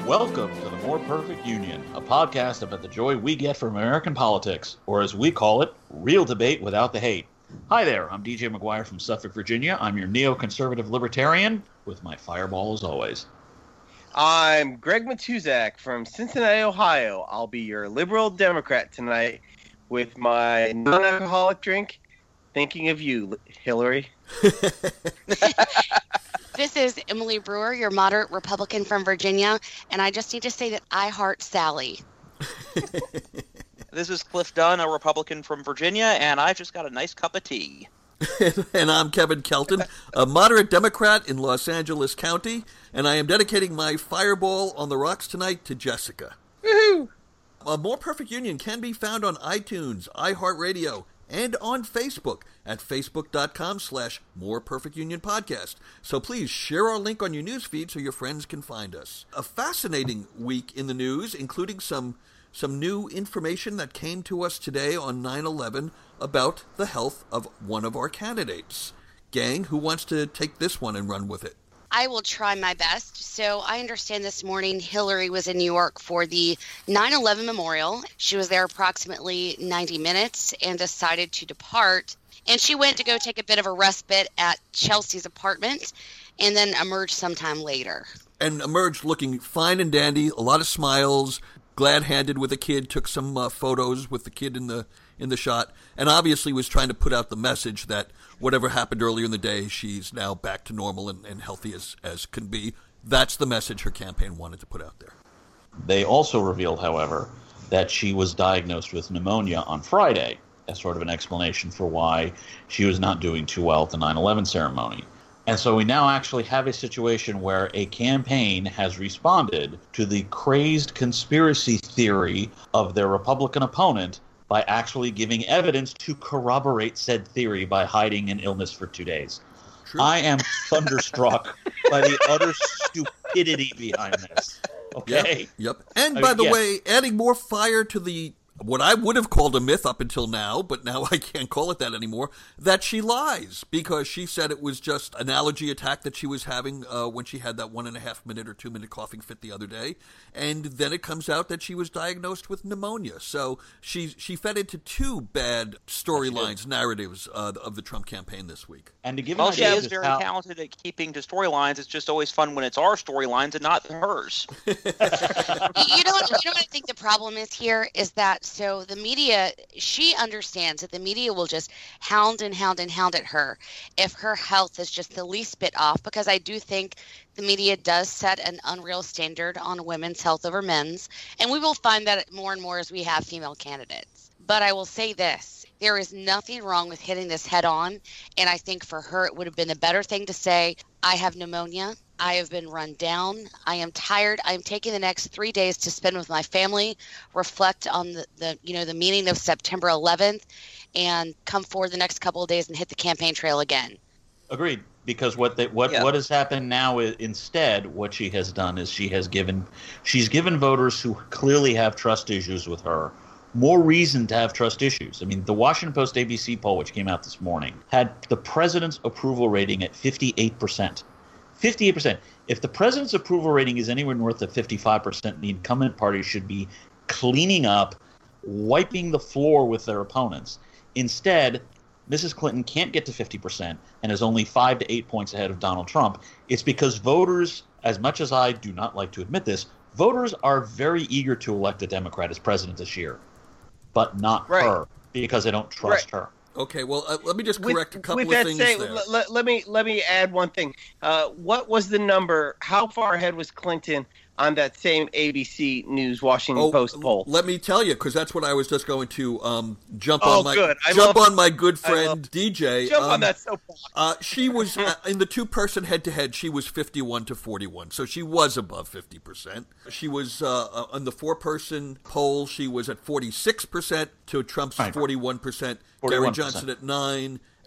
Welcome to the More Perfect Union, a podcast about the joy we get from American politics, or as we call it, real debate without the hate. Hi there, I'm DJ McGuire from Suffolk, Virginia. I'm your neoconservative libertarian, with my fireball as always. I'm Greg Matuzak from Cincinnati, Ohio. I'll be your liberal Democrat tonight with my non-alcoholic drink. Thinking of you, Hillary. This is Emily Brewer, your moderate Republican from Virginia, and I just need to say that I heart Sally. This is Cliff Dunn, a Republican from Virginia, and I've just got a nice cup of tea. And I'm Kevin Kelton, a moderate Democrat in Los Angeles County, and I am dedicating my fireball on the rocks tonight to Jessica. Woohoo! A More Perfect Union can be found on iTunes, iHeartRadio, and on Facebook at facebook.com/More Perfect Union Podcast. So please share our link on your newsfeed so your friends can find us. A fascinating week in the news, including some new information that came to us today on 9/11 about the health of one of our candidates. Gang, who wants to take this one and run with it? I will try my best. So I understand this morning Hillary was in New York for the 9/11 memorial. She was there approximately 90 minutes and decided to depart. And she went to go take a bit of a respite at Chelsea's apartment and then emerged sometime later. And emerged looking fine and dandy, a lot of smiles, glad-handed with a kid, took some photos with the kid in the shot, and obviously was trying to put out the message that whatever happened earlier in the day, she's now back to normal and healthy as can be. That's the message her campaign wanted to put out there. They also revealed, however, that she was diagnosed with pneumonia on Friday, as sort of an explanation for why she was not doing too well at the 9/11 ceremony. And so we now actually have a situation where a campaign has responded to the crazed conspiracy theory of their Republican opponent by actually giving evidence to corroborate said theory by hiding an illness for 2 days. True. I am thunderstruck by the utter stupidity behind this. Okay? Yep. And by the way, adding more fire to what I would have called a myth up until now, but now I can't call it that anymore, that she lies, because she said it was just an allergy attack that she was having when she had that 1.5 minute or 2 minute coughing fit the other day, and then it comes out that she was diagnosed with pneumonia. So she fed into two bad storylines, narratives of the Trump campaign this week. And to give Well, an she idea is of very how talented at keeping to storylines. It's just always fun when it's our storylines and not hers. You know what I think the problem is here is that so the media, she understands that the media will just hound and hound and hound at her if her health is just the least bit off, because I do think the media does set an unreal standard on women's health over men's, and we will find that more and more as we have female candidates. But I will say this, there is nothing wrong with hitting this head on, and I think for her it would have been a better thing to say, I have pneumonia. I have been run down. I am tired. I am taking the next 3 days to spend with my family, reflect on the meaning of September 11th, and come forward the next couple of days and hit the campaign trail again. Agreed. Because what has happened now is instead what she has done is she's given voters who clearly have trust issues with her more reason to have trust issues. I mean, the Washington Post ABC poll, which came out this morning, had the president's approval rating at 58%. 58%. If the president's approval rating is anywhere north of 55%, the incumbent party should be cleaning up, wiping the floor with their opponents. Instead, Mrs. Clinton can't get to 50% and is only 5 to 8 points ahead of Donald Trump. It's because voters, as much as I do not like to admit this, voters are very eager to elect a Democrat as president this year, but not her, because they don't trust her. Okay, well, let me just correct a couple of things there. Let me add one thing. What was the number? How far ahead was Clinton on that same ABC News Washington Post poll? Let me tell you, because that's what I was just going to jump on my good friend DJ. Jump on that soapbox. She was in the two-person head-to-head. She was 51 to 41, so she was above 50%. She was on the four-person poll. She was at 46% to Trump's 41%. Gary Johnson at 9%.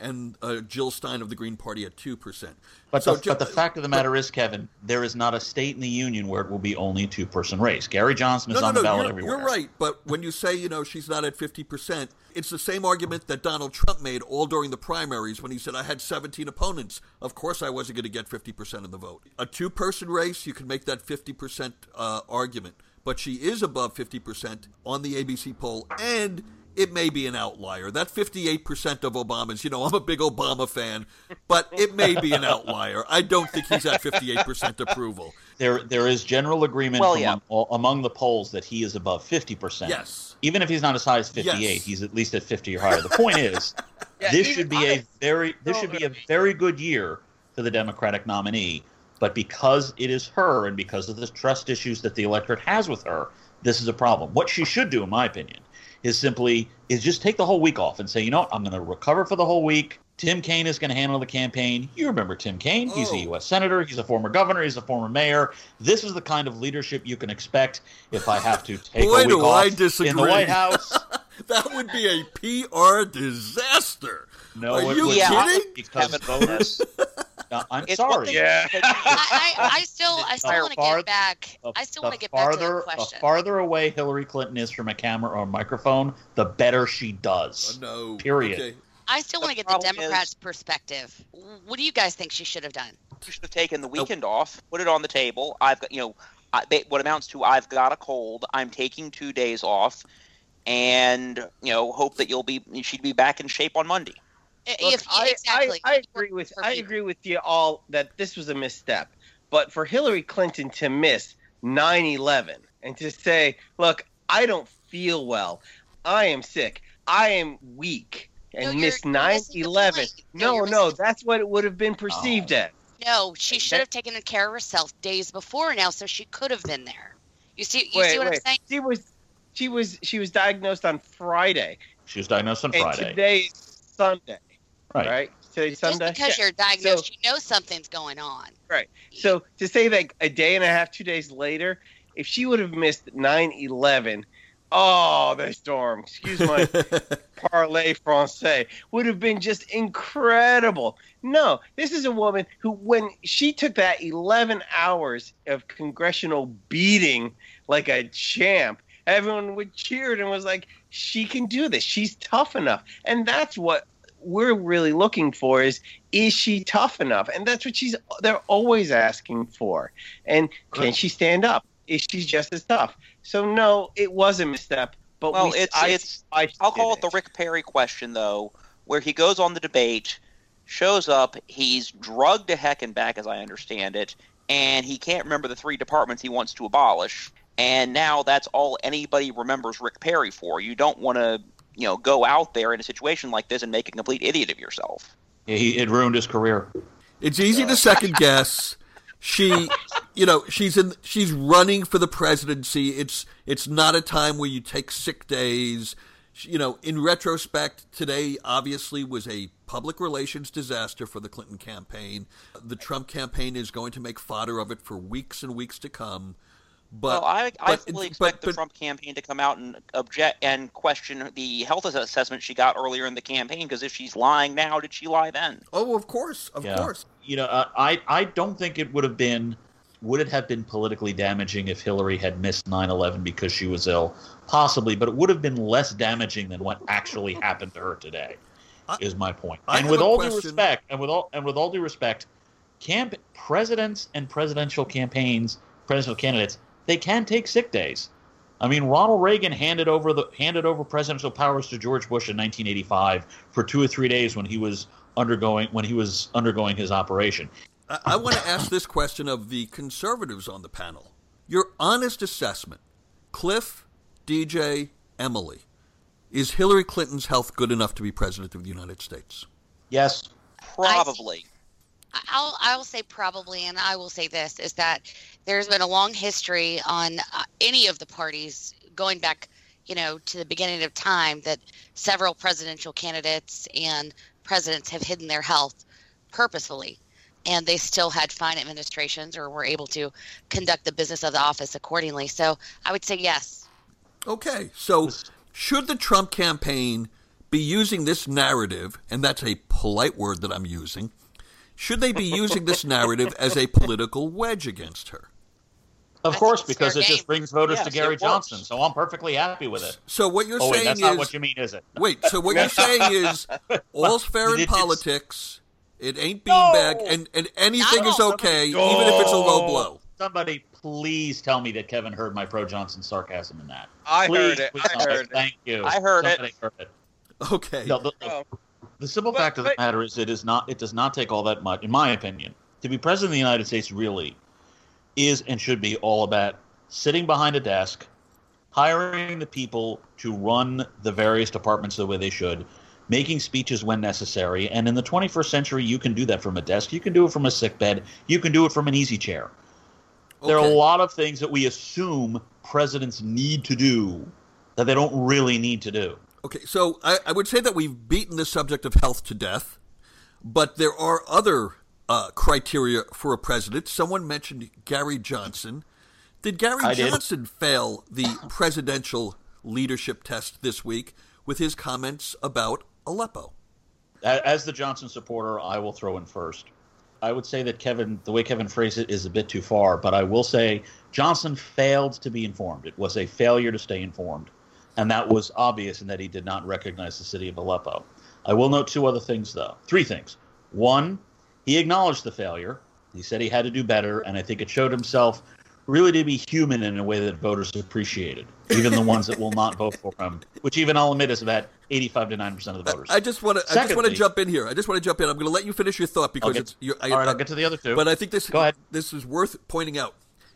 and Jill Stein of the Green Party at 2%. But the fact of the matter is, Kevin, there is not a state in the union where it will be only a two-person race. Gary Johnson is on the ballot everywhere. You're right, but when you say, she's not at 50%, it's the same argument that Donald Trump made all during the primaries when he said, I had 17 opponents. Of course I wasn't going to get 50% of the vote. A two-person race, you can make that 50% argument. But she is above 50% on the ABC poll, and it may be an outlier. That 58% of Obama's, I'm a big Obama fan, but it may be an outlier. I don't think he's at 58% approval. There is general agreement among the polls that he is above 50%. Yes. Even if he's not as high as 58, he's at least at 50 or higher. The point is, this should be a very good year for the Democratic nominee. But because it is her and because of the trust issues that the electorate has with her, this is a problem. What she should do, in my opinion, is just take the whole week off and say, I'm going to recover for the whole week. Tim Kaine is going to handle the campaign. You remember Tim Kaine. He's a U.S. senator. He's a former governor. He's a former mayor. This is the kind of leadership you can expect if I have to take a week off in the White House. That would be a PR disaster. No, Are you kidding? Because voters... I'm sorry. Yeah. I still want to get back. I still want to get back to the question. The farther away Hillary Clinton is from a camera or a microphone, the better she does. No. Period. Okay. I still want to get the Democrats' perspective. What do you guys think she should have done? She should have taken the weekend off, put it on the table. I've got, what amounts to I've got a cold. I'm taking 2 days off, and hope that she'd be back in shape on Monday. Look, I agree with you all that this was a misstep. But for Hillary Clinton to miss 9/11 and to say, look, I don't feel well, I am sick, I am weak, and miss 9/11. No, that's what it would have been perceived as. No, she should have taken care of herself days before now, so she could have been there. You see what I'm saying? She was diagnosed on Friday. She was diagnosed on Friday. And today is Sunday. Right? Today's Sunday. Just because you're diagnosed, you know something's going on. Right. So to say that a day and a half, 2 days later, if she would have missed 9/11, the storm, excuse my parler français, would have been just incredible. No, this is a woman who, when she took that 11 hours of congressional beating like a champ, everyone would cheer and was like, she can do this. She's tough enough. And that's what we're really looking for is she tough enough? And that's what they're always asking for. And can she stand up? Is she just as tough? So no, it was a misstep. But I'll call it the Rick Perry question, though, where he goes on the debate, shows up, he's drugged to heck and back, as I understand it, and he can't remember the 3 departments he wants to abolish. And now that's all anybody remembers Rick Perry for. You don't want to go out there in a situation like this and make a complete idiot of yourself. Yeah, it ruined his career. It's easy to second guess. She's running for the presidency. It's not a time where you take sick days. In retrospect, today obviously was a public relations disaster for the Clinton campaign. The Trump campaign is going to make fodder of it for weeks and weeks to come. I fully expect the Trump campaign to come out and object and question the health assessment she got earlier in the campaign, because if she's lying now, did she lie then? Oh, of course, of course. I don't think it would it have been politically damaging if Hillary had missed 9/11 because she was ill? Possibly, but it would have been less damaging than what actually happened to her today. Is my point. And with all due respect, presidents and presidential candidates, they can take sick days. I mean, Ronald Reagan handed over presidential powers to George Bush in 1985 for 2 or 3 days when he was undergoing his operation. I want to ask this question of the conservatives on the panel. Your honest assessment, Cliff, DJ, Emily, is Hillary Clinton's health good enough to be president of the United States? Yes. Probably. I'll say probably, and I will say this, is that there's been a long history on any of the parties going back, to the beginning of time, that several presidential candidates and presidents have hidden their health purposefully, and they still had fine administrations or were able to conduct the business of the office accordingly. So I would say yes. Okay, so should the Trump campaign be using this narrative, and that's a polite word that I'm using. Should they be using this narrative as a political wedge against her? Of course, because it just brings voters to Gary Johnson, so I'm perfectly happy with it. So what you're saying that's is... not what you mean, is it? Wait, so what you're saying is all's fair in politics, it ain't beanbag, and anything is okay, even if it's a low blow. Somebody please tell me that Kevin heard my pro-Johnson sarcasm in that. I heard it. Thank you. I heard Somebody heard it. Okay. No, the simple fact of the matter is it does not take all that much, in my opinion. To be president of the United States really is and should be all about sitting behind a desk, hiring the people to run the various departments the way they should, making speeches when necessary, and in the 21st century you can do that from a desk, you can do it from a sickbed, you can do it from an easy chair. Okay. There are a lot of things that we assume presidents need to do that they don't really need to do. Okay, so I would say that we've beaten the subject of health to death, but there are other criteria for a president. Someone mentioned Gary Johnson. Did Gary Johnson fail the presidential leadership test this week with his comments about Aleppo? As the Johnson supporter, I will throw in first. I would say that the way Kevin phrased it is a bit too far, but I will say Johnson failed to be informed. It was a failure to stay informed. And that was obvious in that he did not recognize the city of Aleppo. I will note two other things, though. Three things. One, he acknowledged the failure. He said he had to do better, and I think it showed himself really to be human in a way that voters appreciated, even the ones that will not vote for him, which even I'll admit is about 85 to 90% of the voters. I just want to jump in here. I'm going to let you finish your thought because I'll get to the other two. But I think Go ahead. This is worth pointing out.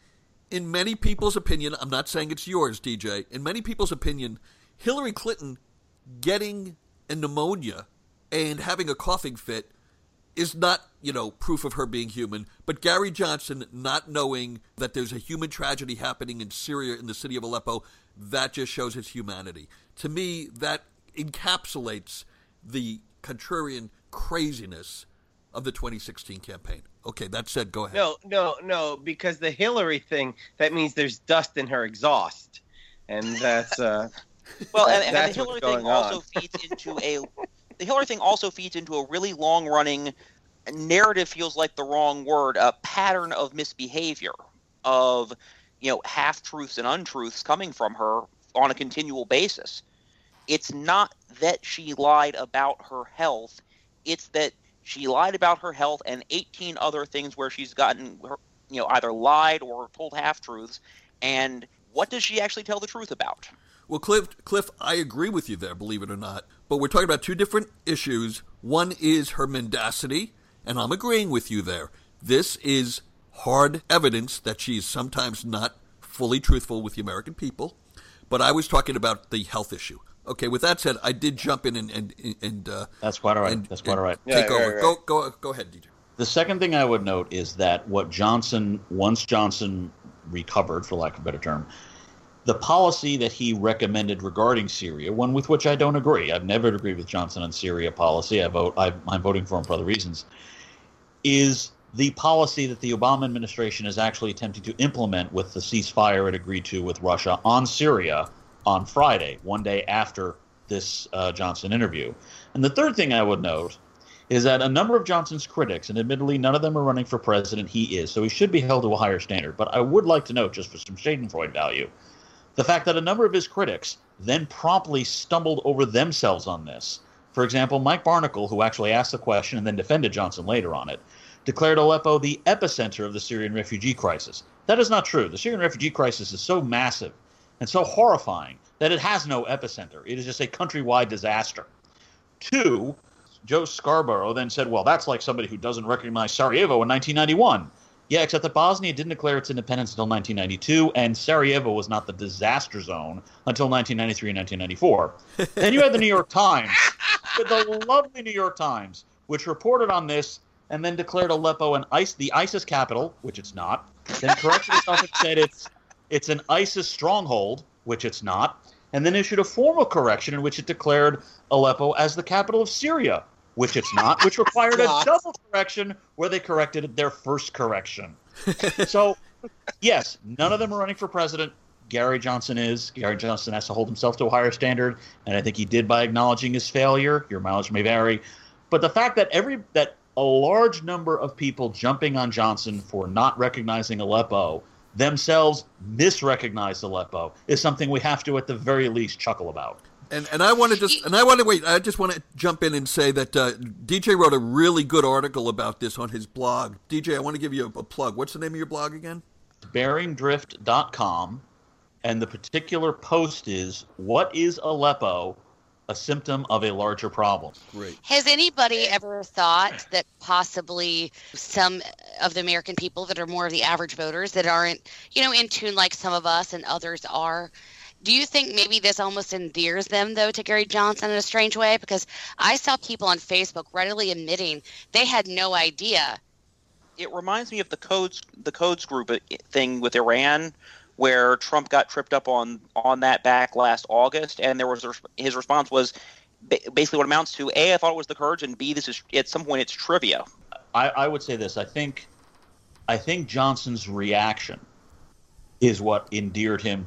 In many people's opinion, I'm not saying it's yours, DJ. In many people's opinion, Hillary Clinton getting a pneumonia and having a coughing fit is not, proof of her being human. But Gary Johnson not knowing that there's a human tragedy happening in Syria, in the city of Aleppo, that just shows his humanity. To me, that encapsulates the contrarian craziness of the 2016 campaign. Okay, that said, go ahead. No, because the Hillary thing, that means there's dust in her exhaust. And that's well, and the Hillary thing also feeds into a really long-running narrative, feels like the wrong word, a pattern of misbehavior, of half-truths and untruths coming from her on a continual basis. It's not that she lied about her health, it's that she lied about her health and 18 other things where she's gotten, either lied or told half-truths. And what does she actually tell the truth about? Well, Cliff, I agree with you there, believe it or not. But we're talking about two different issues. One is her mendacity, and I'm agreeing with you there. This is hard evidence that she's sometimes not fully truthful with the American people. But I was talking about the health issue. Okay, with that said, I did jump in and that's quite all right. Take over. Right. Go ahead, DJ. The second thing I would note is that once Johnson recovered, for lack of a better term, the policy that he recommended regarding Syria, one with which I don't agree. I've never agreed with Johnson on Syria policy. I'm voting for him for other reasons. Is the policy that the Obama administration is actually attempting to implement with the ceasefire it agreed to with Russia on Syria on Friday, one day after this Johnson interview. And the third thing I would note is that a number of Johnson's critics, and admittedly none of them are running for president, he is, so he should be held to a higher standard. But I would like to note, just for some Schadenfreude value, the fact that a number of his critics then promptly stumbled over themselves on this. For example, Mike Barnicle, who actually asked the question and then defended Johnson later on it, declared Aleppo the epicenter of the Syrian refugee crisis. That is not true. The Syrian refugee crisis is so massive and so horrifying that it has no epicenter. It is just a countrywide disaster. Two, Joe Scarborough then said, well, that's like somebody who doesn't recognize Sarajevo in 1991. Yeah, except that Bosnia didn't declare its independence until 1992, and Sarajevo was not the disaster zone until 1993 and 1994. Then you had the New York Times, the lovely New York Times, which reported on this and then declared Aleppo the ISIS capital, which it's not, then corrected itself and said it's an ISIS stronghold, which it's not, and then issued a formal correction in which it declared Aleppo as the capital of Syria, which it's not, which required a double correction where they corrected their first correction. So, yes, none of them are running for president. Gary Johnson is. Gary Johnson has to hold himself to a higher standard, and I think he did by acknowledging his failure. Your mileage may vary. But the fact that a large number of people jumping on Johnson for not recognizing Aleppo themselves misrecognized Aleppo is something we have to, at the very least, chuckle about. And I just want to jump in and say that DJ wrote a really good article about this on his blog. DJ, I want to give you a plug. What's the name of your blog again? BearingDrift.com, and the particular post is, "What is Aleppo? A symptom of a larger problem." Great. Has anybody ever thought that possibly some of the American people that are more of the average voters that aren't, in tune like some of us and others are, do you think maybe this almost endears them, though, to Gary Johnson in a strange way? Because I saw people on Facebook readily admitting they had no idea. It reminds me of the codes group thing with Iran, where Trump got tripped up on that back last August, and his response was basically what amounts to, A, I thought it was the Kurds, and B, this is at some point it's trivia. I would say this. I think Johnson's reaction is what endeared him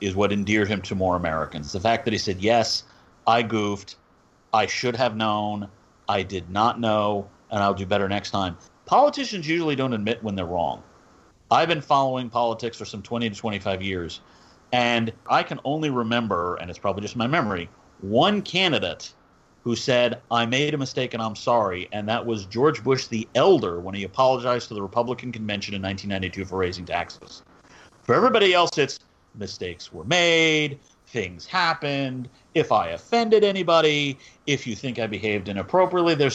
to more Americans. The fact that he said, "Yes, I goofed. I should have known. I did not know, and I'll do better next time." Politicians usually don't admit when they're wrong. I've been following politics for some 20 to 25 years, and I can only remember, and it's probably just my memory, one candidate who said, "I made a mistake and I'm sorry," and that was George Bush the Elder when he apologized to the Republican convention in 1992 for raising taxes. For everybody else, it's mistakes were made, things happened, if I offended anybody, if you think I behaved inappropriately. There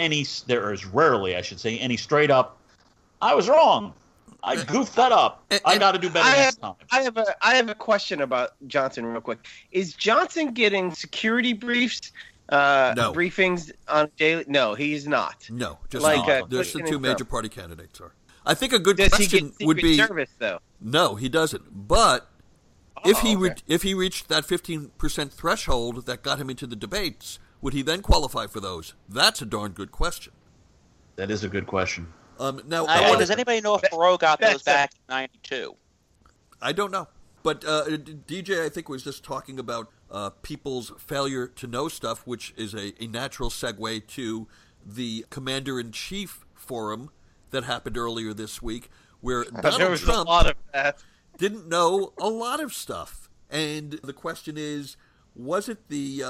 is rarely, I should say, any straight up, "I was wrong. I goofed that up. I got to do better next time." I have a question about Johnson real quick. Is Johnson getting security briefs, no. briefings on daily? No, he's not. No, just not. There's the two major party candidates are. I think a good question would be. Does he get Secret Service, though? No, he doesn't. But if he reached that 15% threshold that got him into the debates, would he then qualify for those? That's a darn good question. That is a good question. Does anybody know if Perot got those back in 92? I don't know. But DJ, I think, was just talking about people's failure to know stuff, which is a natural segue to the Commander-in-Chief Forum that happened earlier this week, where Donald Trump didn't know a lot of stuff. And the question is, was it the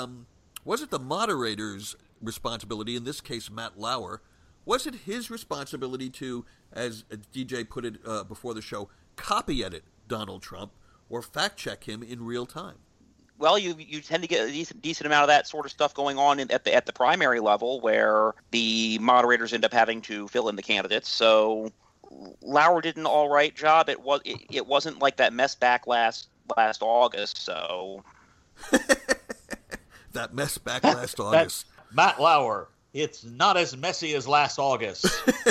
moderator's responsibility, in this case Matt Lauer, was it his responsibility to, as DJ put it before the show, copy edit Donald Trump or fact check him in real time? Well, you tend to get a decent amount of that sort of stuff going on at the primary level, where the moderators end up having to fill in the candidates. So Lauer did an all right job. It wasn't like that mess back last August. So that mess back last August. Matt Lauer. It's not as messy as last August.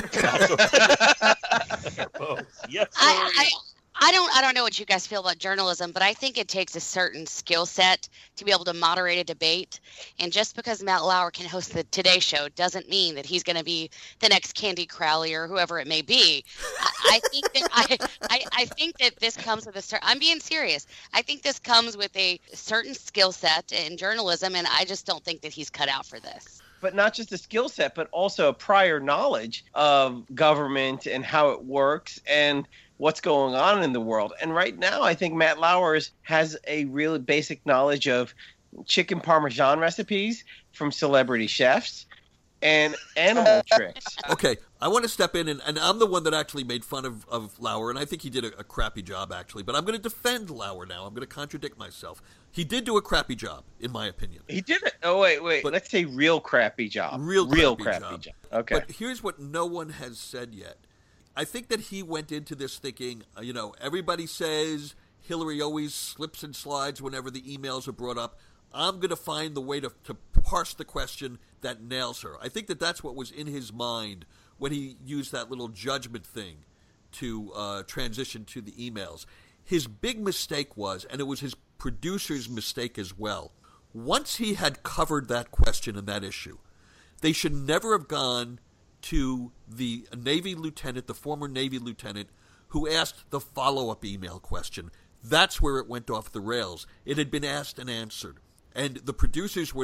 Yes, I don't know what you guys feel about journalism, but I think it takes a certain skill set to be able to moderate a debate. And just because Matt Lauer can host the Today Show doesn't mean that he's going to be the next Candy Crowley or whoever it may be. I think that this comes with I'm being serious. I think this comes with a certain skill set in journalism, and I just don't think that he's cut out for this. But not just a skill set, but also a prior knowledge of government and how it works and what's going on in the world. And right now, I think Matt Lauer has a really basic knowledge of chicken parmesan recipes from celebrity chefs and animal tricks. Okay, I want to step in, and I'm the one that actually made fun of Lauer, and I think he did a crappy job, actually. But I'm going to defend Lauer now. I'm going to contradict myself. He did do a crappy job, in my opinion. He did it. Oh, wait. But let's say real crappy job. Real crappy job. Okay. But here's what no one has said yet. I think that he went into this thinking, everybody says Hillary always slips and slides whenever the emails are brought up. I'm going to find the way to parse the question that nails her. I think that that's what was in his mind when he used that little judgment thing to transition to the emails. His big mistake was, and it was his producer's mistake as well, once he had covered that question and that issue, they should never have gone to the Navy lieutenant, the former Navy lieutenant, who asked the follow-up email question. That's where it went off the rails. It had been asked and answered. And the producers were not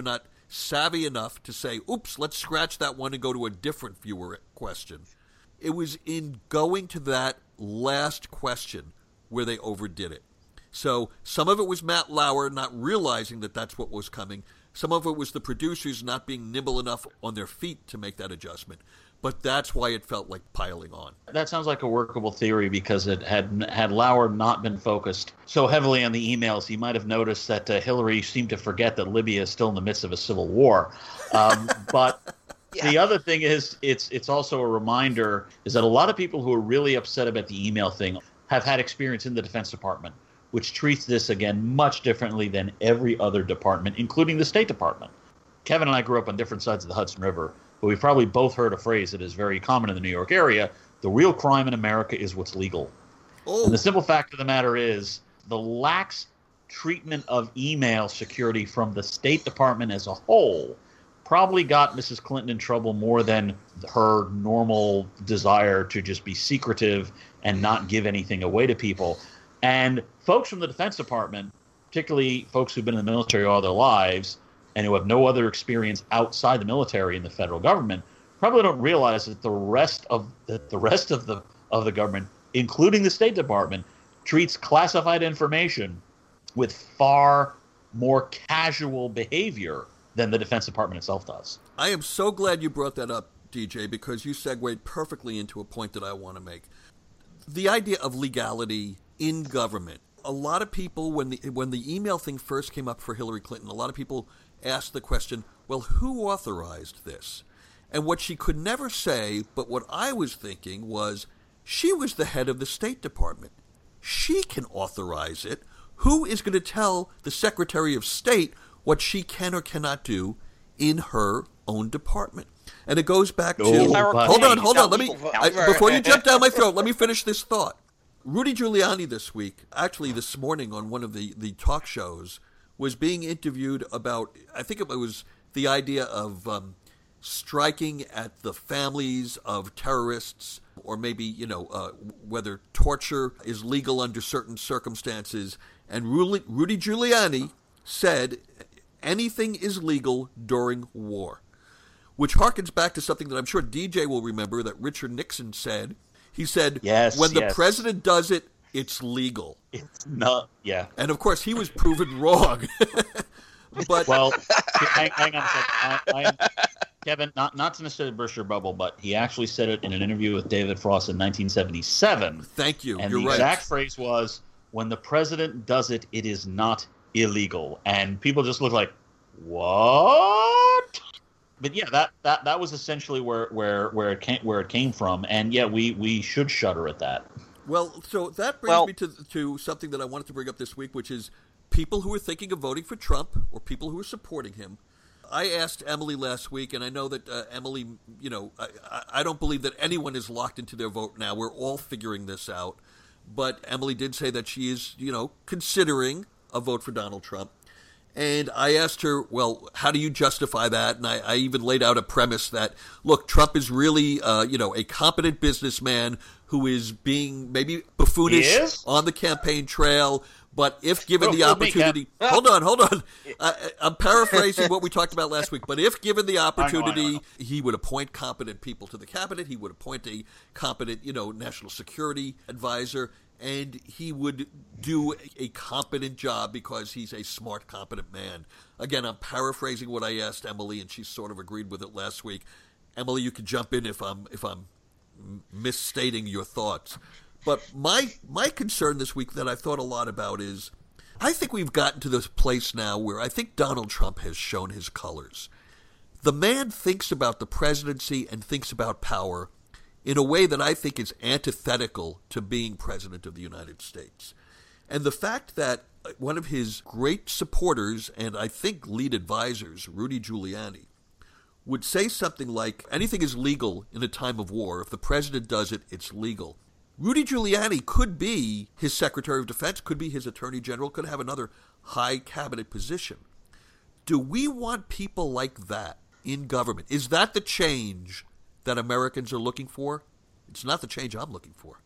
savvy enough to say, oops, let's scratch that one and go to a different viewer question. It was in going to that last question where they overdid it. So some of it was Matt Lauer not realizing that that's what was coming. Some of it was the producers not being nimble enough on their feet to make that adjustment. But that's why it felt like piling on. That sounds like a workable theory, because it had Lauer not been focused so heavily on the emails, he might have noticed that Hillary seemed to forget that Libya is still in the midst of a civil war. But the other thing is, it's also a reminder is that a lot of people who are really upset about the email thing have had experience in the Defense Department, which treats this, again, much differently than every other department, including the State Department. Kevin and I grew up on different sides of the Hudson River, but we've probably both heard a phrase that is very common in the New York area: the real crime in America is what's legal. Oh. And the simple fact of the matter is the lax treatment of email security from the State Department as a whole probably got Mrs. Clinton in trouble more than her normal desire to just be secretive and not give anything away to people. And folks from the Defense Department, particularly folks who've been in the military all their lives and who have no other experience outside the military in the federal government, probably don't realize that the rest of the government, including the State Department, treats classified information with far more casual behavior than the Defense Department itself does. I am so glad you brought that up, DJ, because you segued perfectly into a point that I want to make. The idea of legality in government. A lot of people, when the email thing first came up for Hillary Clinton, a lot of people asked the question, well, who authorized this? And what she could never say, but what I was thinking was, she was the head of the State Department. She can authorize it. Who is going to tell the Secretary of State what she can or cannot do in her own department? And it goes back to... Hold on. Before you jump down my throat, let me finish this thought. Rudy Giuliani this week, actually this morning on one of the talk shows, was being interviewed about, I think it was the idea of striking at the families of terrorists, or maybe, whether torture is legal under certain circumstances. And Rudy Giuliani said anything is legal during war, which harkens back to something that I'm sure DJ will remember that Richard Nixon said. He said, when the president does it, it's legal. It's not, yeah. And, of course, he was proven wrong. But well, hang on a second. Kevin, not to necessarily burst your bubble, but he actually said it in an interview with David Frost in 1977. Thank you. And You're the right. exact phrase was, when the president does it, it is not illegal. And people just look like, what? But yeah, that was essentially where it came from, and yeah, we should shudder at that. Well, so that brings me to something that I wanted to bring up this week, which is people who are thinking of voting for Trump or people who are supporting him. I asked Emily last week, and I know that Emily, I don't believe that anyone is locked into their vote now. We're all figuring this out, but Emily did say that she is, considering a vote for Donald Trump. And I asked her, well, how do you justify that? And I even laid out a premise that, look, Trump is really, a competent businessman who is being maybe buffoonish on the campaign trail. But if given the opportunity, hold on. I'm paraphrasing what we talked about last week. But if given the opportunity, he would appoint competent people to the cabinet. He would appoint a competent, national security advisor. And he would do a competent job because he's a smart, competent man. Again, I'm paraphrasing what I asked Emily, and she sort of agreed with it last week. Emily, you can jump in if I'm misstating your thoughts. But my concern this week that I've thought a lot about is, I think we've gotten to this place now where I think Donald Trump has shown his colors. The man thinks about the presidency and thinks about power in a way that I think is antithetical to being president of the United States. And the fact that one of his great supporters and I think lead advisors, Rudy Giuliani, would say something like, anything is legal in a time of war. If the president does it, it's legal. Rudy Giuliani could be his Secretary of Defense, could be his Attorney General, could have another high cabinet position. Do we want people like that in government? Is that the change that Americans are looking for? It's not the change I'm looking for.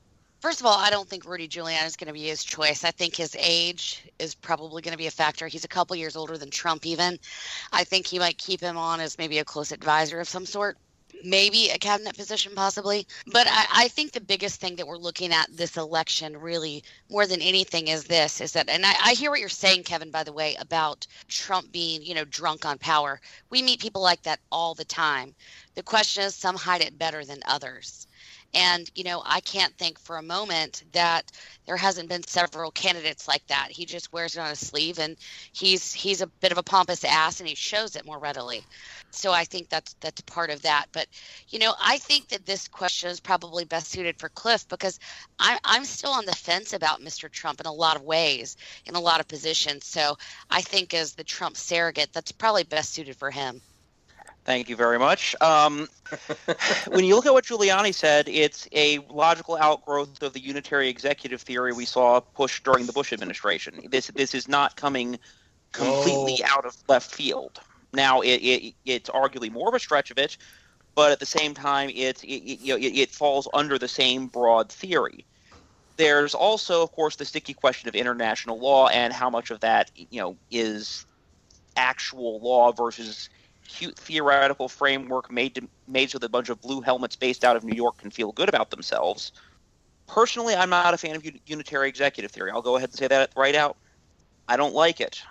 First of all, I don't think Rudy Giuliani is going to be his choice. I think his age is probably going to be a factor. He's a couple years older than Trump even. I think he might keep him on as maybe a close advisor of some sort. Maybe a cabinet position possibly. But I think the biggest thing that we're looking at this election really more than anything is that, and I hear what you're saying, Kevin, by the way, about Trump being, drunk on power. We meet people like that all the time. The question is, some hide it better than others. And, I can't think for a moment that there hasn't been several candidates like that. He just wears it on his sleeve, and he's a bit of a pompous ass, and he shows it more readily. So I think that's part of that. But, I think that this question is probably best suited for Cliff, because I'm still on the fence about Mr. Trump in a lot of ways, in a lot of positions. So I think as the Trump surrogate, that's probably best suited for him. Thank you very much. When you look at what Giuliani said, it's a logical outgrowth of the unitary executive theory we saw pushed during the Bush administration. This is not coming completely out of left field. Now, it's arguably more of a stretch of it, but at the same time, it falls under the same broad theory. There's also, of course, the sticky question of international law and how much of that, is actual law versus cute theoretical framework made so that a bunch of blue helmets based out of New York can feel good about themselves. Personally, I'm not a fan of unitary executive theory. I'll go ahead and say that right out. I don't like it.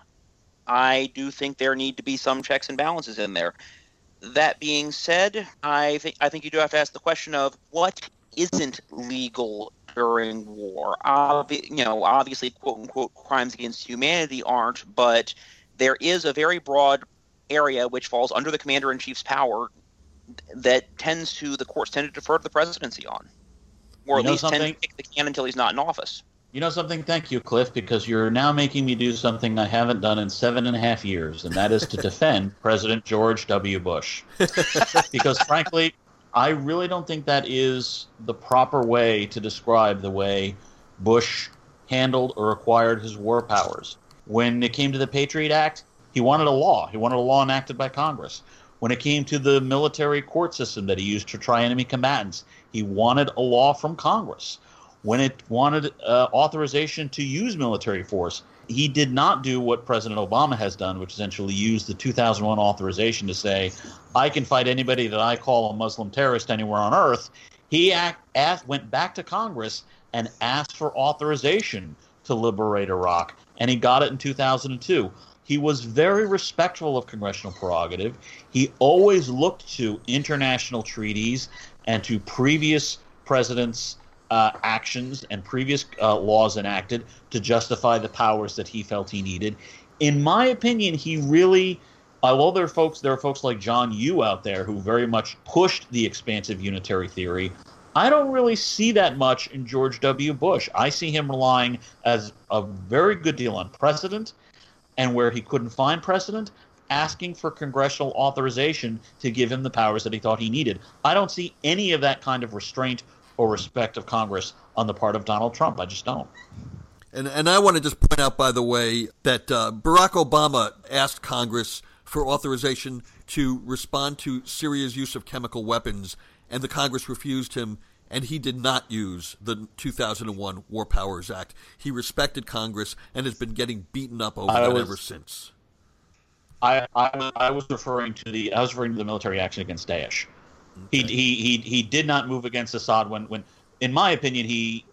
I do think there need to be some checks and balances in there. That being said, I think you do have to ask the question of what isn't legal during war. Obviously, quote unquote, crimes against humanity aren't, but there is a very broad area which falls under the commander-in-chief's power that the courts tend to defer to the presidency on, or at least tend to kick the can until he's not in office. You know something? Thank you, Cliff, because you're now making me do something I haven't done in 7.5 years, and that is to defend President George W. Bush. Because frankly, I really don't think that is the proper way to describe the way Bush handled or acquired his war powers. When it came to the Patriot Act, he wanted a law. He wanted a law enacted by Congress. When it came to the military court system that he used to try enemy combatants, he wanted a law from Congress. When it wanted authorization to use military force, he did not do what President Obama has done, which essentially used the 2001 authorization to say, I can fight anybody that I call a Muslim terrorist anywhere on earth. He went back to Congress and asked for authorization to liberate Iraq, and he got it in 2002. He was very respectful of congressional prerogative. He always looked to international treaties and to previous presidents' actions and previous laws enacted to justify the powers that he felt he needed. In my opinion, he really, although there are folks like John Yoo out there who very much pushed the expansive unitary theory, I don't really see that much in George W. Bush. I see him relying as a very good deal on precedent, and where he couldn't find precedent, asking for congressional authorization to give him the powers that he thought he needed. I don't see any of that kind of restraint or respect of Congress on the part of Donald Trump. I just don't. And I want to just point out, by the way, that Barack Obama asked Congress for authorization to respond to Syria's use of chemical weapons, and the Congress refused him, and he did not use the 2001 War Powers Act. He respected Congress and has been getting beaten up over that ever since. I was referring to the military action against Daesh. Okay. He did not move against Assad when in my opinion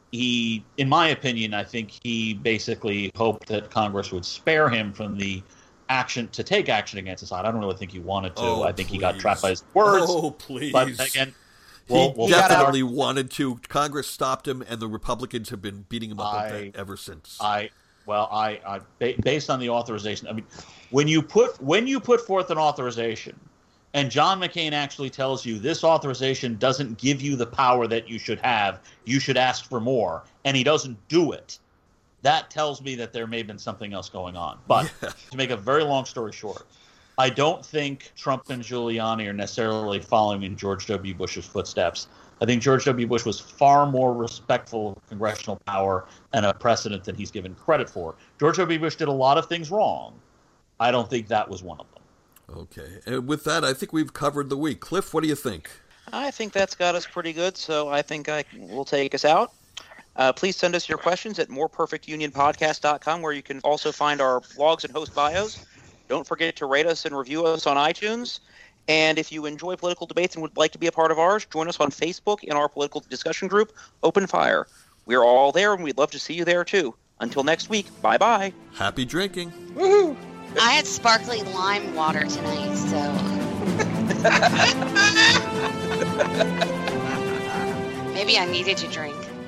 I think he basically hoped that Congress would spare him from the action to take action against Assad. I don't really think he wanted to. I think he got trapped by his words. Oh, please. But again, he definitely wanted to. Congress stopped him, and the Republicans have been beating him up ever since. Based on the authorization, I mean, when you put forth an authorization, and John McCain actually tells you this authorization doesn't give you the power that you should have, you should ask for more, and he doesn't do it, that tells me that there may have been something else going on. But to make a very long story short, I don't think Trump and Giuliani are necessarily following in George W. Bush's footsteps. I think George W. Bush was far more respectful of congressional power and a precedent than he's given credit for. George W. Bush did a lot of things wrong. I don't think that was one of them. Okay. And with that, I think we've covered the week. Cliff, what do you think? I think that's got us pretty good, so I think I will take us out. Please send us your questions at moreperfectunionpodcast.com, where you can also find our blogs and host bios. Don't forget to rate us and review us on iTunes. And if you enjoy political debates and would like to be a part of ours, join us on Facebook in our political discussion group, Open Fire. We're all there, and we'd love to see you there, too. Until next week, bye-bye. Happy drinking. Woohoo! I had sparkling lime water tonight, so... Maybe I needed to drink.